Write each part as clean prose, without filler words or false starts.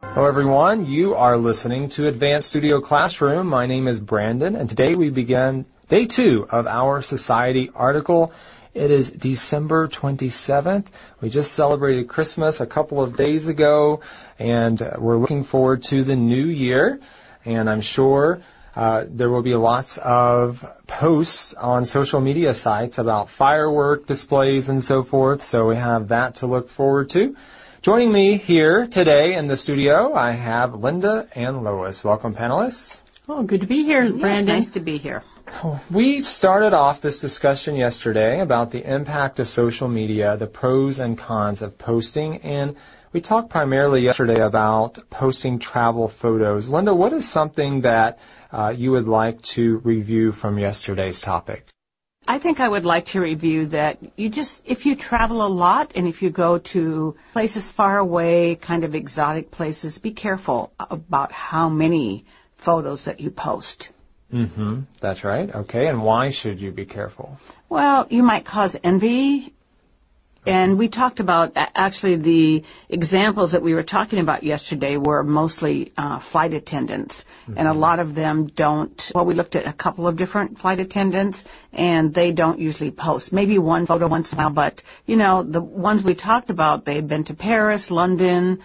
Hello everyone, you are listening to Advanced Studio Classroom. My name is Brandon, and today we begin day 2 of our Society article. It is December 27th. We just celebrated Christmas a couple of days ago, and we're looking forward to the new year. And I'm sure there will be lots of posts on social media sites about firework displays and so forth, so we have that to look forward to. Joining me here today in the studio, I have Linda and Lois. Welcome, panelists. Oh, good to be here, Brandon. Yes, nice to be here. We started off this discussion yesterday about the impact of social media, the pros and cons of posting, and we talked primarily yesterday about posting travel photos. Linda, what is something that you would like to review from yesterday's topic? I think I would like to review that if you travel a lot and if you go to places far away, kind of exotic places, be careful about how many photos that you post. Mm-hmm. That's right. Okay. And why should you be careful? Well, you might cause envy. And we talked about, actually, the examples that we were talking about yesterday were mostly flight attendants. Mm-hmm. And a lot of them don't, we looked at a couple of different flight attendants, and they don't usually post. Maybe one photo once in a while, but, the ones we talked about, they've been to Paris, London,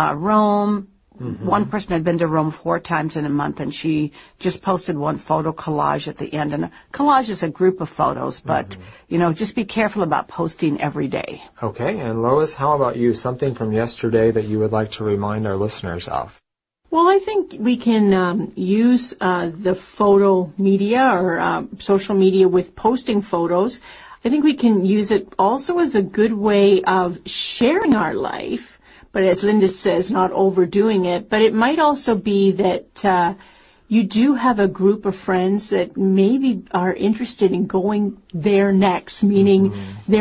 Rome. Mm-hmm. One person had been to Rome 4 times in a month, and she just posted one photo collage at the end. And a collage is a group of photos, but, just be careful about posting every day. Okay. And Lois, how about you? Something from yesterday that you would like to remind our listeners of? Well, I think we can use the photo media or social media with posting photos. I think we can use it also as a good way of sharing our life. But as Linda says, not overdoing it. But it might also be that you do have a group of friends that maybe are interested in going there next, meaning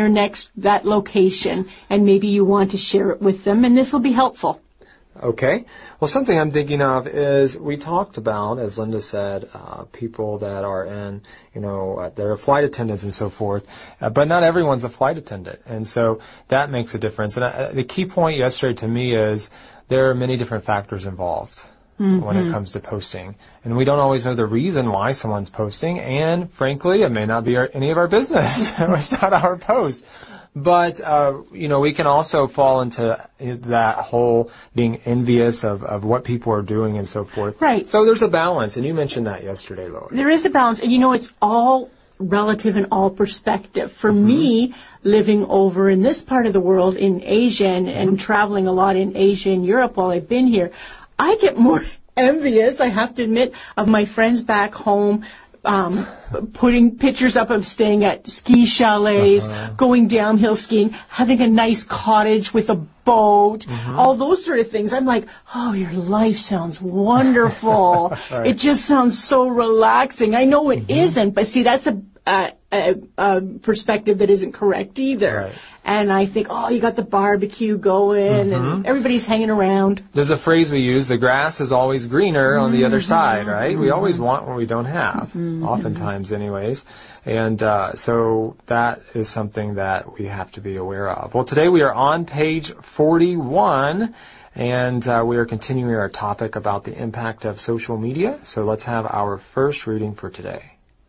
that location, and maybe you want to share it with them, and this will be helpful. Okay. Well, something I'm thinking of is we talked about, as Linda said, people that are in, they're flight attendants and so forth, but not everyone's a flight attendant. And so that makes a difference. And the key point yesterday to me is there are many different factors involved when it comes to posting. And we don't always know the reason why someone's posting. And frankly, it may not be any of our business. It's not our post. But, we can also fall into that whole being envious of what people are doing and so forth. Right. So there's a balance, and you mentioned that yesterday, Lois. There is a balance, and it's all relative and all perspective. For me, living over in this part of the world in Asia and traveling a lot in Asia and Europe while I've been here, I get more envious, I have to admit, of my friends back home, putting pictures up of staying at ski chalets, going downhill skiing, having a nice cottage with a boat, all those sort of things. I'm like, oh, your life sounds wonderful. Right. It just sounds so relaxing. I know it isn't, but see, that's a perspective that isn't correct either. Right. And I think, you got the barbecue going and everybody's hanging around. There's a phrase we use, the grass is always greener on the other side, right? We always want what we don't have, oftentimes anyways. And so that is something that we have to be aware of. Well, today we are on page 41, and we are continuing our topic about the impact of social media. So let's have our first reading for today.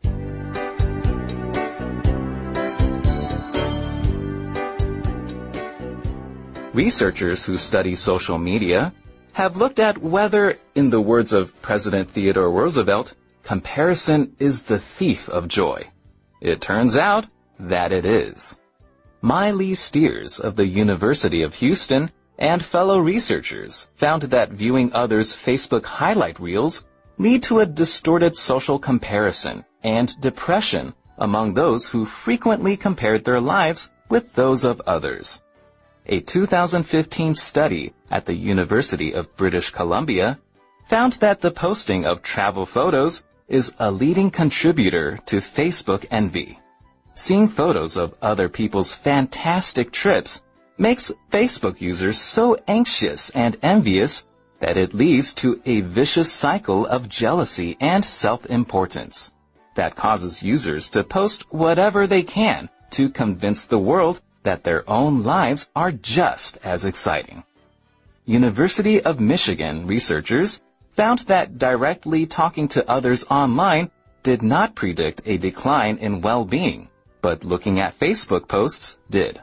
Researchers who study social media have looked at whether, in the words of President Theodore Roosevelt, comparison is the thief of joy. It turns out that it is. Miley Steers of the University of Houston and fellow researchers found that viewing others' Facebook highlight reels lead to a distorted social comparison and depression among those who frequently compared their lives with those of others. A 2015 study at the University of British Columbia found that the posting of travel photos is a leading contributor to Facebook envy. Seeing photos of other people's fantastic trips makes Facebook users so anxious and envious that it leads to a vicious cycle of jealousy and self-importance that causes users to post whatever they can to convince the world that their own lives are just as exciting. University of Michigan researchers found that directly talking to others online did not predict a decline in well-being, but looking at Facebook posts did.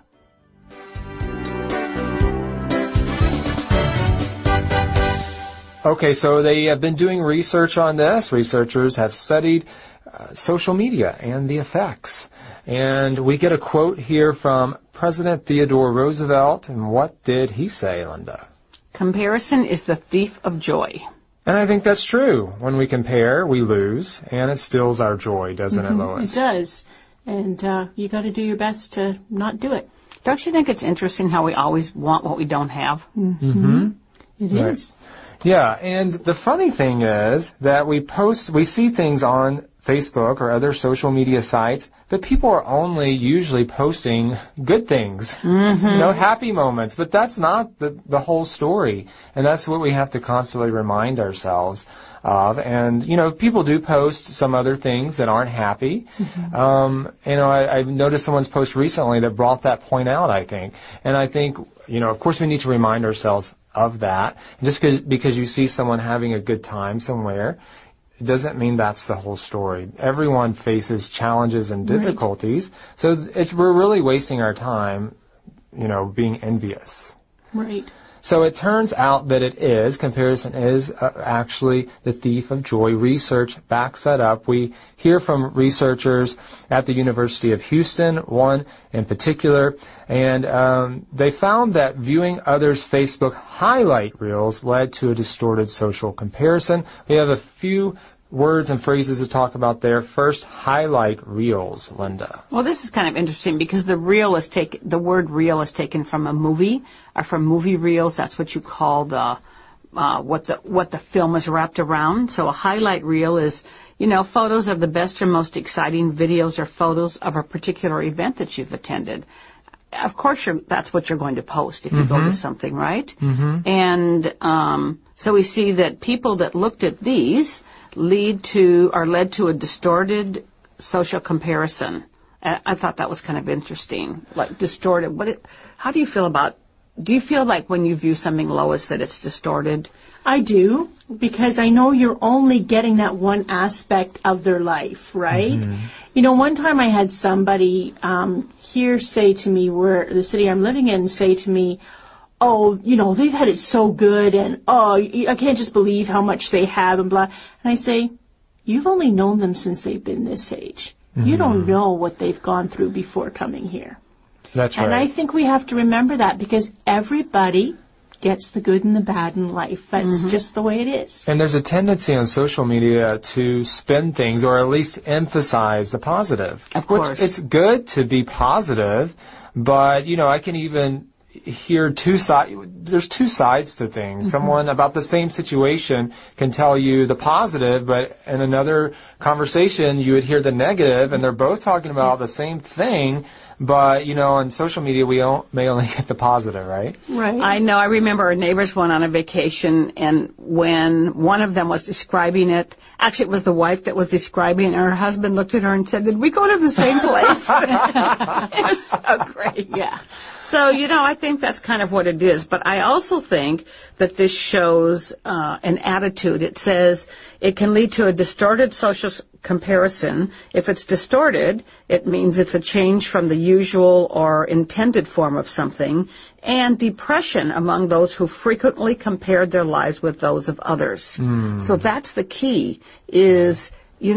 Okay, so they have been doing research on this. Researchers have studied social media and the effects. And we get a quote here from President Theodore Roosevelt. And what did he say, Linda? Comparison is the thief of joy. And I think that's true. When we compare, we lose, and it steals our joy, doesn't it, Lois? It does. And you got to do your best to not do it. Don't you think it's interesting how we always want what we don't have? Mm-hmm. It is. Yeah, and the funny thing is that we see things on Facebook or other social media sites, but people are only usually posting good things, happy moments, but that's not the whole story, and that's what we have to constantly remind ourselves of. And, people do post some other things that aren't happy. I noticed someone's post recently that brought that point out, I think, and I think, of course we need to remind ourselves of that. And just because you see someone having a good time somewhere, it doesn't mean that's the whole story. Everyone faces challenges and difficulties, so we're really wasting our time, being envious. Right. So it turns out that comparison is actually the thief of joy. Research backs that up. We hear from researchers at the University of Houston, one in particular, and they found that viewing others' Facebook highlight reels led to a distorted social comparison. We have a few words and phrases to talk about there. First, highlight reels, Linda. Well, this is kind of interesting because the word reel is taken from a movie, or from movie reels. That's what you call what the film is wrapped around. So a highlight reel is, photos of the best or most exciting videos or photos of a particular event that you've attended. Of course, that's what you're going to post if you go to something, right? And so we see that people that looked at these led to a distorted social comparison. I thought that was kind of interesting, like distorted. How do you feel do you feel like when you view something, Lois, that it's distorted? I do, because I know you're only getting that one aspect of their life, right? One time I had somebody here say to me, where the city I'm living in, say to me, oh, they've had it so good, and I can't just believe how much they have, and blah. And I say, you've only known them since they've been this age. You don't know what they've gone through before coming here. That's right. And I think we have to remember that, because everybody gets the good and the bad in life. That's just the way it is. And there's a tendency on social media to spin things, or at least emphasize the positive. Of course. It's good to be positive, but, I can even hear there's two sides to things. Someone about the same situation can tell you the positive, but in another conversation you would hear the negative, and they're both talking about the same thing. But, on social media, we may only get the positive, right? Right. I know. I remember our neighbors went on a vacation, and when one of them was describing it, actually it was the wife that was describing it, and her husband looked at her and said, did we go to the same place? It was so great. Yeah. So, I think that's kind of what it is. But I also think that this shows an attitude. It says it can lead to a distorted social comparison. If it's distorted, it means it's a change from the usual or intended form of something, and depression among those who frequently compared their lives with those of others. So that's the key, is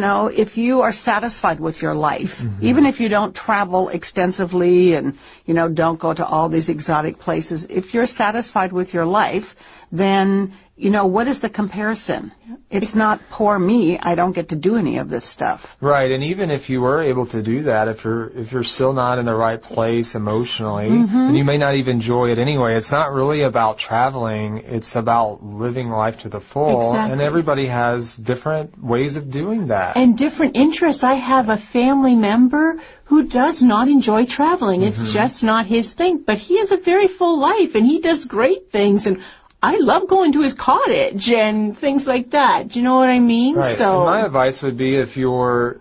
if you are satisfied with your life, even if you don't travel extensively and, don't go to all these exotic places, if you're satisfied with your life, then, what is the comparison? It's not poor me, I don't get to do any of this stuff. Right, and even if you were able to do that, if you're still not in the right place emotionally, then you may not even enjoy it anyway. It's not really about traveling, it's about living life to the full. Exactly. And everybody has different ways of doing that. And different interests. I have a family member who does not enjoy traveling. It's just not his thing. But he has a very full life, and he does great things. And I love going to his cottage and things like that. Do you know what I mean? Right. So and my advice would be, if you're,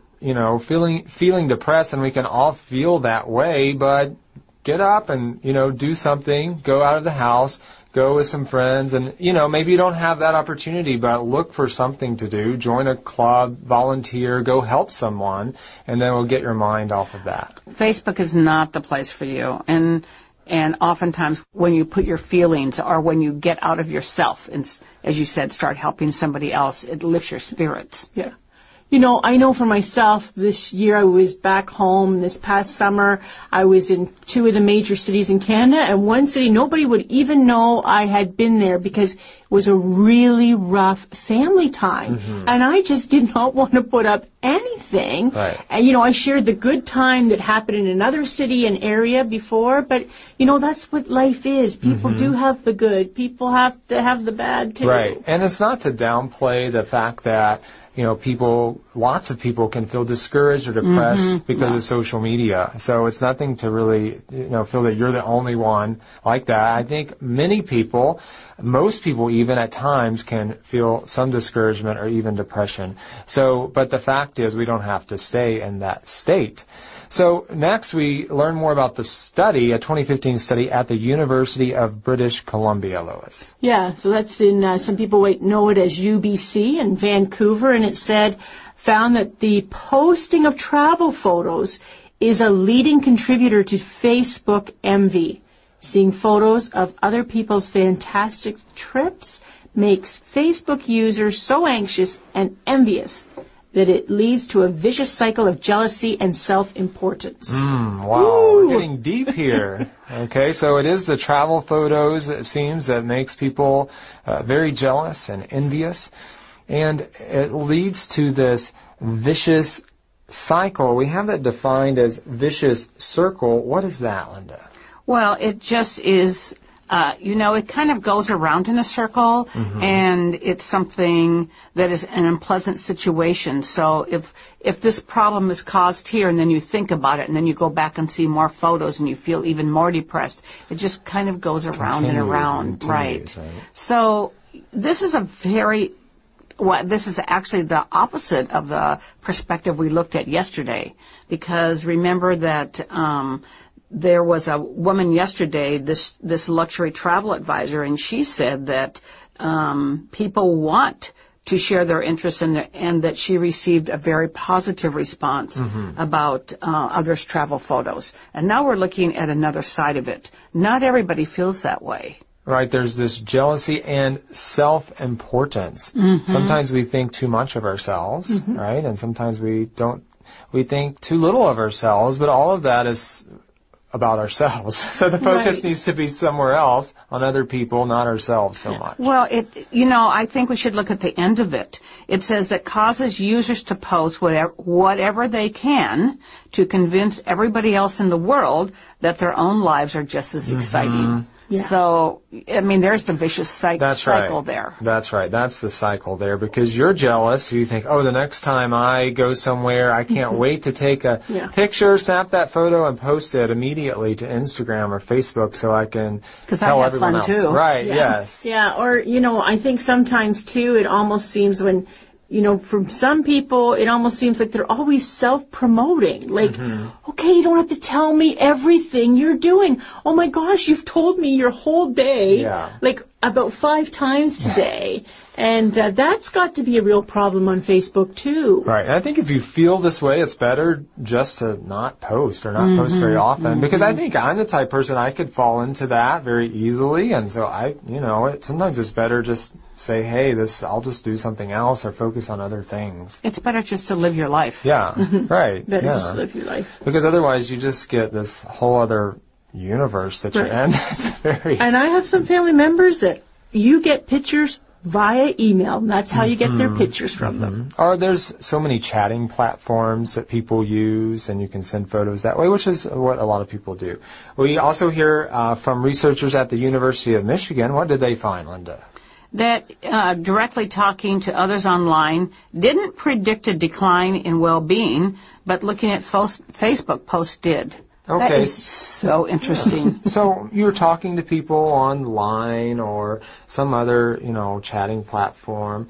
feeling depressed, and we can all feel that way, but get up and, do something, go out of the house, go with some friends, and, maybe you don't have that opportunity, but look for something to do. Join a club, volunteer, go help someone, and then we'll get your mind off of that. Facebook is not the place for you. And oftentimes when you put your feelings or when you get out of yourself and, as you said, start helping somebody else, it lifts your spirits. Yeah. I know for myself, this year I was back home. This past summer, I was in 2 of the major cities in Canada, and one city nobody would even know I had been there because it was a really rough family time. Mm-hmm. And I just did not want to put up anything. Right. And, I shared the good time that happened in another city and area before, but, that's what life is. People do have the good. People have to have the bad, too. Right. And it's not to downplay the fact that lots of people can feel discouraged or depressed because of social media. So it's nothing to really, feel that you're the only one like that. I think most people even at times can feel some discouragement or even depression. But the fact is we don't have to stay in that state. So next we learn more about the study, a 2015 study at the University of British Columbia, Lois. Yeah, so that's in, some people know it as UBC in Vancouver, and it found that the posting of travel photos is a leading contributor to Facebook envy. Seeing photos of other people's fantastic trips makes Facebook users so anxious and envious that it leads to a vicious cycle of jealousy and self-importance. Wow, Ooh. We're getting deep here. Okay, so it is the travel photos, it seems, that makes people very jealous and envious. And it leads to this vicious cycle. We have that defined as vicious circle. What is that, Linda? Well, it just is... it kind of goes around in a circle, and it's something that is an unpleasant situation. So if this problem is caused here, and then you think about it, and then you go back and see more photos, and you feel even more depressed, it just kind of goes around and around. Right. So this is this is actually the opposite of the perspective we looked at yesterday, because remember that there was a woman yesterday, this luxury travel advisor, and she said that people want to share their interests and that she received a very positive response about others' travel photos. And now we're looking at another side of it. Not everybody feels that way. Right, there's this jealousy and self-importance. Sometimes we think too much of ourselves, right? And sometimes we think too little of ourselves, but all of that is about ourselves. So the focus needs to be somewhere else, on other people, not ourselves so much. Well, I think we should look at the end of it. It says that causes users to post whatever they can to convince everybody else in the world that their own lives are just as exciting. Yeah. So, there's the vicious cycle there. That's right. That's the cycle there, because you're jealous. You think, the next time I go somewhere, I can't wait to take a picture, snap that photo, and post it immediately to Instagram or Facebook so I can tell everyone else. Too. Right, yes. Yeah, or, I think sometimes, too, it almost seems when... from some people, it almost seems like they're always self-promoting. Like, okay, you don't have to tell me everything you're doing. Oh, my gosh, you've told me your whole day, like, about 5 times today. And that's got to be a real problem on Facebook, too. Right. And I think if you feel this way, it's better just to not post or not post very often. Because I think I'm the type of person I could fall into that very easily. And so sometimes it's better just say, hey, I'll just do something else or focus on other things. It's better just to live your life. Yeah, right. Better just live your life. Because otherwise you just get this whole other universe that you're in. It's very... And I have some family members that you get pictures via email. And that's how you get their pictures from them. Or there's so many chatting platforms that people use, and you can send photos that way, which is what a lot of people do. We also hear from researchers at the University of Michigan. What did they find, Linda? That directly talking to others online didn't predict a decline in well-being, but looking at Facebook posts did. Okay. That is so interesting. So you're talking to people online or some other, chatting platform,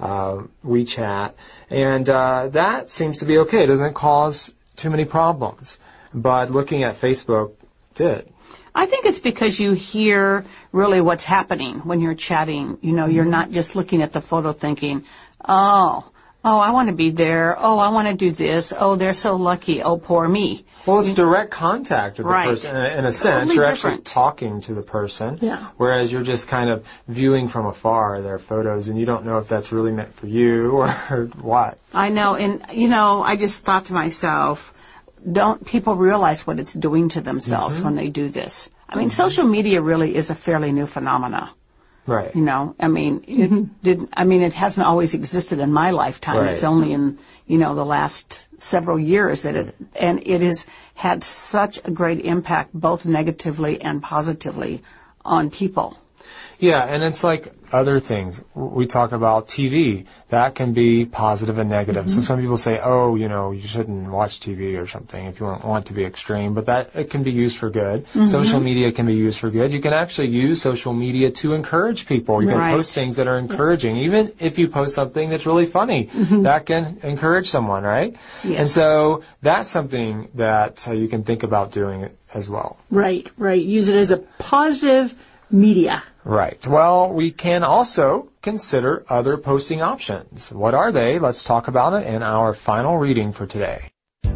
WeChat, and that seems to be okay. It doesn't cause too many problems. But looking at Facebook did. I think it's because you hear really what's happening when you're chatting. You know, you're not just looking at the photo thinking, oh, I want to be there. Oh, I want to do this. Oh, they're so lucky. Oh, poor me. Well, it's direct contact with the Right. person. In a sense, Totally you're different. actually talking to the person, Yeah. whereas you're just kind of viewing from afar their photos, and you don't know if that's really meant for you or what. I know, and you know, I just thought to myself, don't people realize what it's doing to themselves when they do this? I mean, social media really is a fairly new phenomena. Right. You know, I mean, it hasn't always existed in my lifetime. Right. It's only in, you know, the last several years that it has had such a great impact, both negatively and positively, on people. Yeah, and it's like other things. We talk about TV. That can be positive and negative. So some people say, oh, you know, you shouldn't watch TV or something if you want to be extreme. But that it can be used for good. Social media can be used for good. You can actually use social media to encourage people. You can Right. post things that are encouraging. Even if you post something that's really funny, that can encourage someone, right? Yes. And so that's something that you can think about doing as well. Right. Use it as a positive media. Right. Well, we can also consider other posting options. What are they? Let's talk about it in our final reading for today.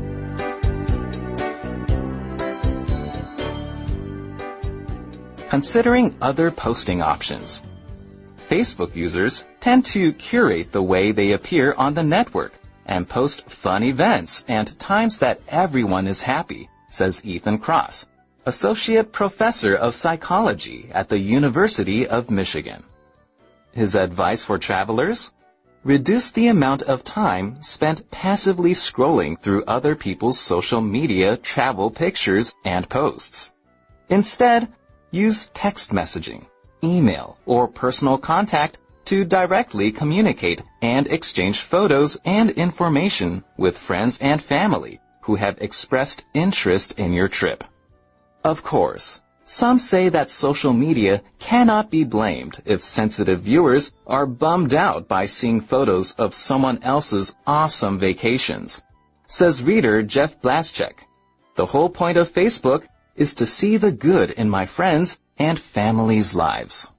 Considering other posting options. Facebook users tend to curate the way they appear on the network and post fun events and times that everyone is happy, says Ethan Cross, Associate Professor of Psychology at the University of Michigan. His advice for travelers? Reduce the amount of time spent passively scrolling through other people's social media travel pictures and posts. Instead, use text messaging, email, or personal contact to directly communicate and exchange photos and information with friends and family who have expressed interest in your trip. Of course, some say that social media cannot be blamed if sensitive viewers are bummed out by seeing photos of someone else's awesome vacations. Says reader Jeff Blaschek, the whole point of Facebook is to see the good in my friends and family's lives.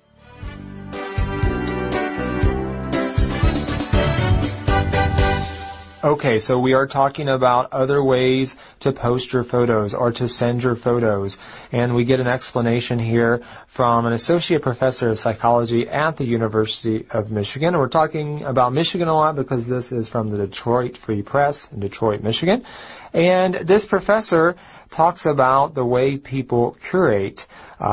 Okay, so we are talking about other ways to post your photos or to send your photos. And we get an explanation here from an associate professor of psychology at the University of Michigan. And we're talking about Michigan a lot because this is from the Detroit Free Press in Detroit, Michigan. And this professor talks about the way people curate.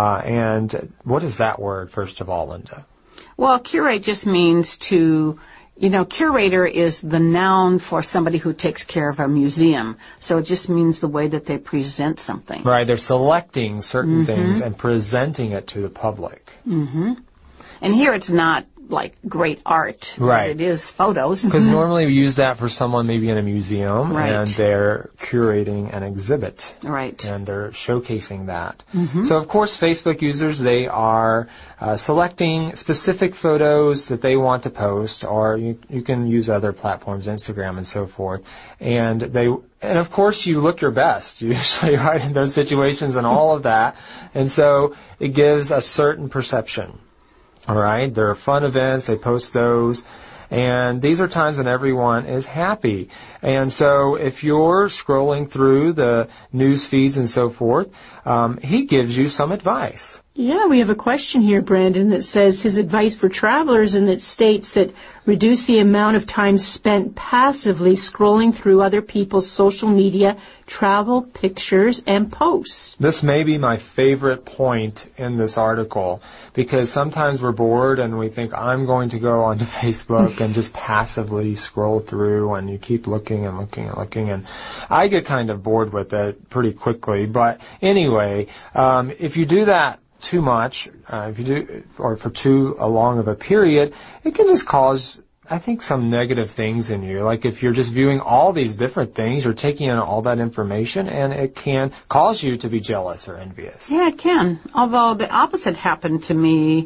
And what is that word, first of all, Linda? Well, curate just means to, you know, curator is the noun for somebody who takes care of a museum. So it just means the way that they present something. Right, they're selecting certain things and presenting it to the public. And here it's not like great art. Right. It is photos. Because normally we use that for someone maybe in a museum, Right. and they're curating an exhibit. Right. And they're showcasing that. So, of course, Facebook users, they are selecting specific photos that they want to post, or you can use other platforms, Instagram and so forth. And of course, you look your best, usually, right, in those situations and all of that. And so it gives a certain perception. All right, there are fun events, they post those, and these are times when everyone is happy. And so if you're scrolling through the news feeds and so forth, he gives you some advice. Yeah, we have a question here, Brandon, that says his advice for travelers, and that states that reduce the amount of time spent passively scrolling through other people's social media, travel pictures, and posts. This may be my favorite point in this article, because sometimes we're bored and we think, I'm going to go onto Facebook and just passively scroll through, and you keep looking and looking and looking, and I get kind of bored with it pretty quickly. But anyway, if you do that too much, if you do, or for too long of a period, it can just cause, I think, some negative things in you. Like if you're just viewing all these different things, you're taking in all that information, and it can cause you to be jealous or envious. Yeah, it can. Although the opposite happened to me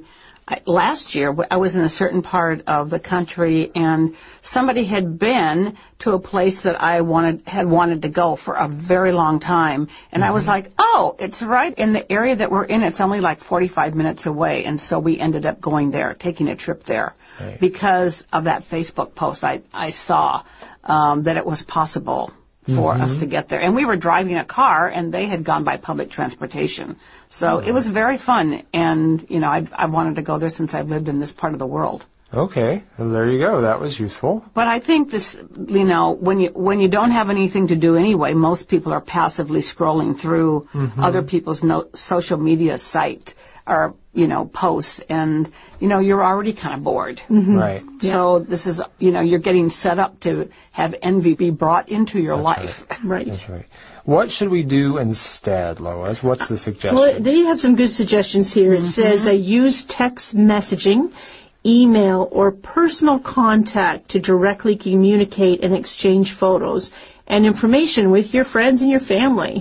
last year, I was in a certain part of the country, and somebody had been to a place that I had wanted to go for a very long time. And I was like, oh, it's right in the area that we're in. It's only like 45 minutes away. And so we ended up going there, taking a trip there. Right. Because of that Facebook post. I saw that it was possible for us to get there. And we were driving a car, and they had gone by public transportation. So it was very fun, and, you know, I've wanted to go there since I've lived in this part of the world. Okay, well, there you go. That was useful. But I think this, you know, when you don't have anything to do anyway, most people are passively scrolling through other people's social media site or, you know, posts, and, you know, you're already kind of bored. Right. So this is, you know, you're getting set up to have envy be brought into your life. Right. That's right. What should we do instead, Lois? What's the suggestion? Well, they have some good suggestions here. It says use text messaging, email, or personal contact to directly communicate and exchange photos and information with your friends and your family,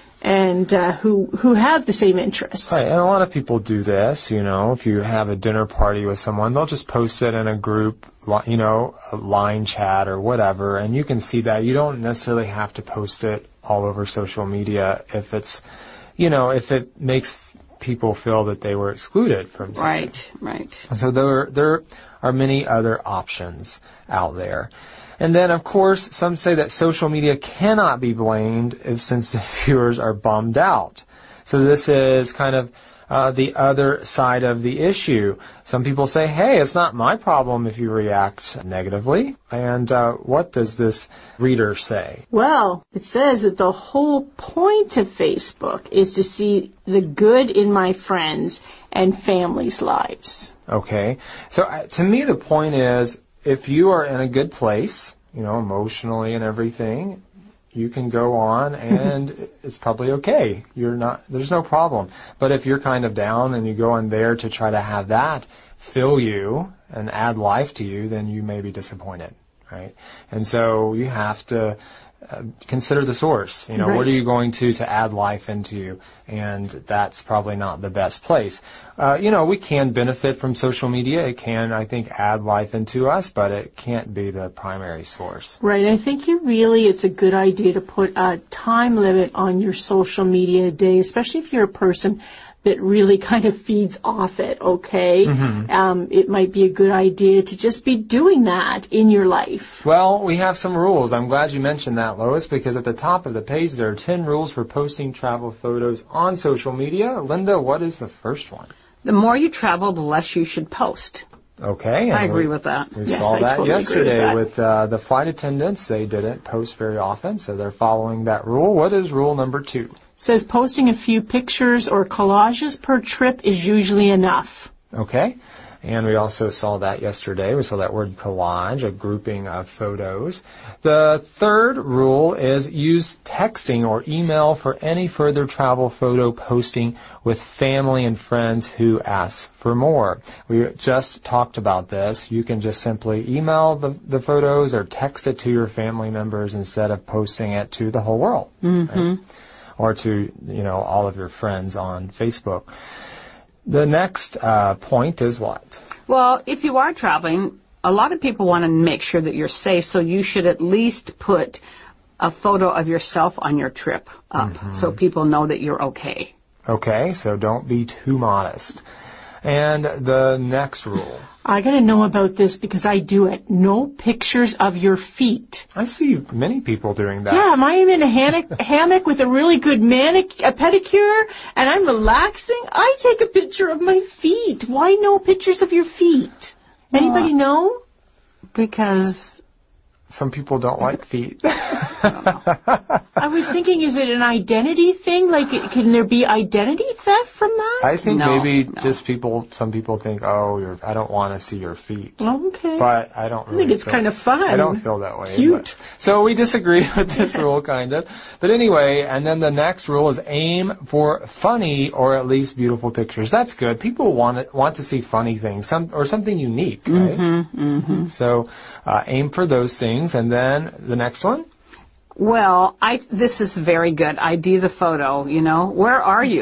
and who have the same interests. Right, and a lot of people do this, you know, if you have a dinner party with someone, they'll just post it in a group, you know, a line chat or whatever, and you can see that. You don't necessarily have to post it all over social media if it's, you know, if it makes people feel that they were excluded from something. Right. So there are many other options out there. And then, of course, some say that social media cannot be blamed if sensitive viewers are bummed out. So this is kind of the other side of the issue. Some people say, hey, it's not my problem if you react negatively. And what does this reader say? Well, it says that the whole point of Facebook is to see the good in my friends and family's lives. Okay. So to me, the point is, if you are in a good place, you know, emotionally and everything, you can go on and it's probably okay. There's no problem. But if you're kind of down and you go on there to try to have that fill you and add life to you, then you may be disappointed, right? And so you have to consider the source. You know, Right. What are you going to add life into you? And that's probably not the best place. You know, we can benefit from social media. It can, I think, add life into us, but it can't be the primary source. Right. I think it's a good idea to put a time limit on your social media day, especially if you're a person that really kind of feeds off it, okay? It might be a good idea to just be doing that in your life. Well, we have some rules. I'm glad you mentioned that, Lois, because at the top of the page there are 10 rules for posting travel photos on social media. Linda, what is the first one? The more you travel, the less you should post. Okay. I agree with that. We Yes, saw I that totally agree yesterday with with the flight attendants. They didn't post very often, so they're following that rule. What is rule number 2? Says posting a few pictures or collages per trip is usually enough. Okay. And we also saw that yesterday. We saw that word collage, a grouping of photos. The third rule is use texting or email for any further travel photo posting with family and friends who ask for more. We just talked about this. You can just simply email the photos or text it to your family members instead of posting it to the whole world. Right? Or to, you know, all of your friends on Facebook. The next point is what? Well, if you are traveling, a lot of people want to make sure that you're safe, so you should at least put a photo of yourself on your trip up so people know that you're okay. Okay, so don't be too modest. And the next rule. I got to know about this because I do it. No pictures of your feet. I see many people doing that. Yeah, am I in a hammock with a really good pedicure and I'm relaxing? I take a picture of my feet. Why no pictures of your feet? Anybody know? Because Some people don't like feet. I was thinking, is it an identity thing? Like, can there be identity theft from that? I think No, maybe no. just some people think, oh, I don't want to see your feet. Okay. But I don't really I think it's kind of fun. I don't feel that way. Cute. So we disagree with this rule, kind of. But anyway, and then the next rule is aim for funny or at least beautiful pictures. That's good. People want to see funny things, or something unique, right? So aim for those things. And then the next one? Well, this is very good. ID the photo, you know. Where are you?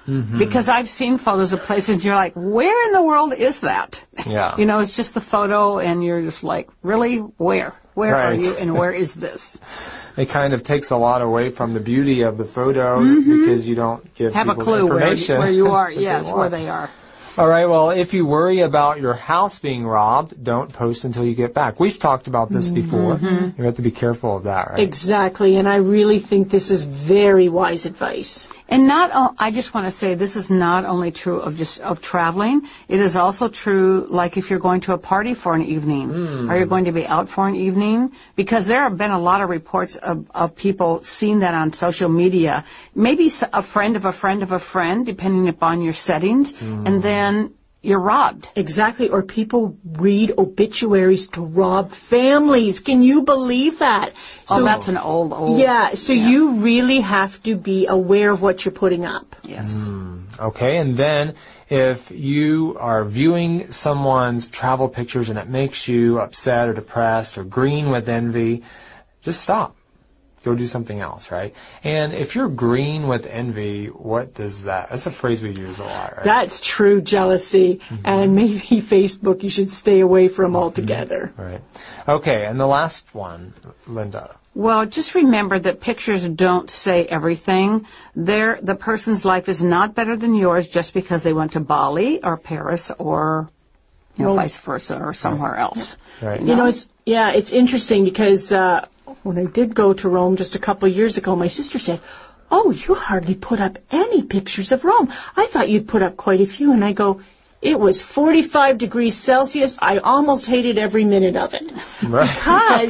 Because I've seen photos of places and you're like, where in the world is that? Yeah. You know, it's just the photo and you're just like, really? Where? Where are Right. you and where is this? It kind of takes a lot away from the beauty of the photo because you don't give Have a people clue information. where you are. that Yes, they where want. they are. All right, well, if you worry about your house being robbed, don't post until you get back. We've talked about this before. You have to be careful of that, right? Exactly, and I really think this is very wise advice. And I just want to say this is not only true of traveling. It is also true, like if you're going to a party for an evening, or you're going to be out for an evening, because there have been a lot of reports of people seeing that on social media. Maybe a friend of a friend of a friend, depending upon your settings, and then you're robbed. Exactly, or people read obituaries to rob families. Can you believe that? So that's an old. Yeah, so you really have to be aware of what you're putting up. Yes. Okay, and then if you are viewing someone's travel pictures and it makes you upset or depressed or green with envy, just stop. Go do something else, right? And if you're green with envy, what does that? That's a phrase we use a lot, right? That's true jealousy, and maybe Facebook you should stay away from altogether. Right. Okay, and the last one, Linda. Well, just remember that pictures don't say everything. The person's life is not better than yours just because they went to Bali or Paris or vice versa or somewhere else. Right. You know, it's interesting because when I did go to Rome just a couple of years ago, my sister said, "Oh, you hardly put up any pictures of Rome. I thought you'd put up quite a few." And I go, "It was 45 degrees Celsius. I almost hated every minute of it." Right. Because,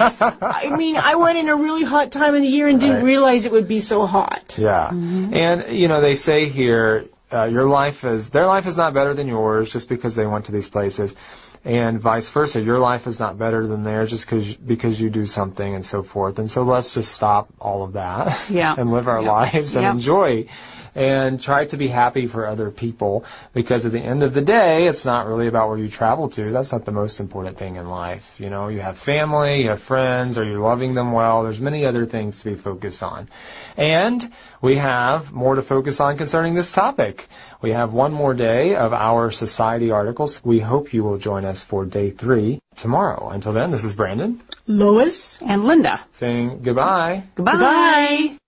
I went in a really hot time of the year and didn't realize it would be so hot. Yeah. And, they say here, their life is not better than yours just because they went to these places. And vice versa, your life is not better than theirs just because you do something and so forth. And so let's just stop all of that and live our lives and enjoy and try to be happy for other people, because at the end of the day, it's not really about where you travel to. That's not the most important thing in life. You have family, you have friends, or you're loving them well. There's many other things to be focused on. And we have more to focus on concerning this topic. We have one more day of our society articles. We hope you will join us for day 3 tomorrow. Until then, this is Brandon, Lois, and Linda saying goodbye. Goodbye.